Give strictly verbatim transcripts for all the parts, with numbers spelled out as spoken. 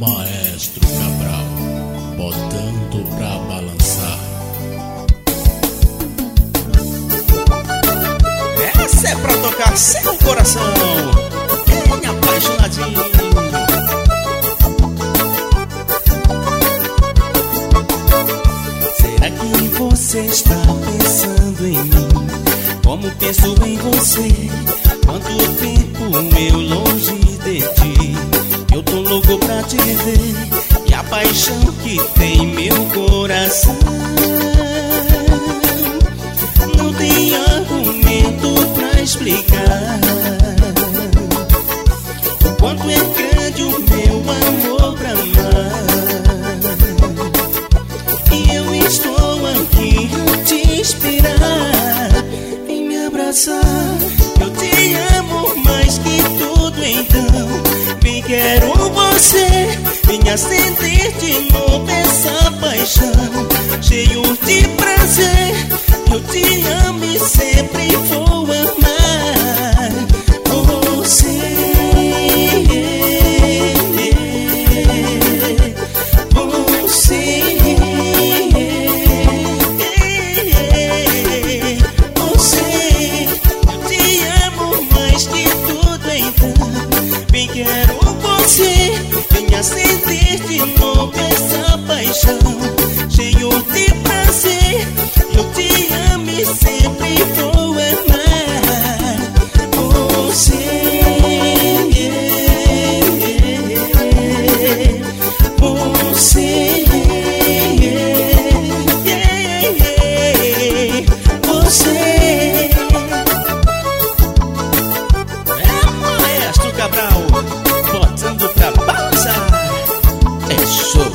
Maestro Cabral, botando pra balançar. Essa é pra tocar seu coração, bem apaixonadinho. Será que você está pensando em mim? Como penso em você? Quanto tempo eu longe de ti? Eu tô louco pra te ver, e a paixão que tem meu coração não tem argumento pra explicar o quanto é grande o meu amor pra amar. E eu estou aqui a te esperar, vem me abraçar. Eu te amo mais que tudo, então vem, quero você, vem acender de novo essa paixão, cheio de prazer. Eu te amo e sempre vou amar você. Você, você, eu te amo mais que tudo, então vem, quero você, vem acender de novo essa paixão, cheio de prazer. Eu te amo e sempre vou amar você. Você, você é Maestro Cabral, botando pra balançar. É show.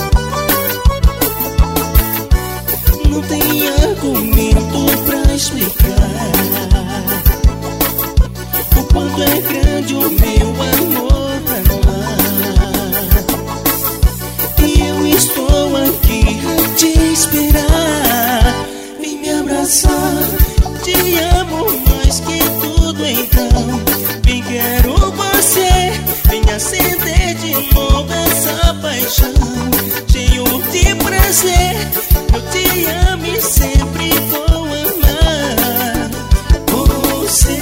Não tem argumento pra explicar o quanto é grande o meu amor pra amar. E eu estou aqui a te esperar, vem me abraçar. Te amo mais que tudo, então vem, quero você, vem acender de novo essa paixão, cheio de prazer. Eu te amo e sempre vou amar você.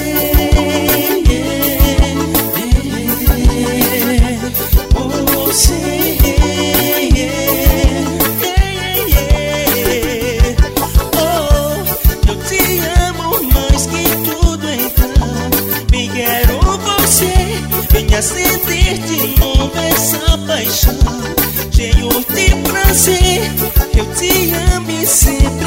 Você, oh, eu te amo mais que tudo, então vem, quero você, vem acender de novo essa paixão, cheio de prazer. Eu te amo e sempre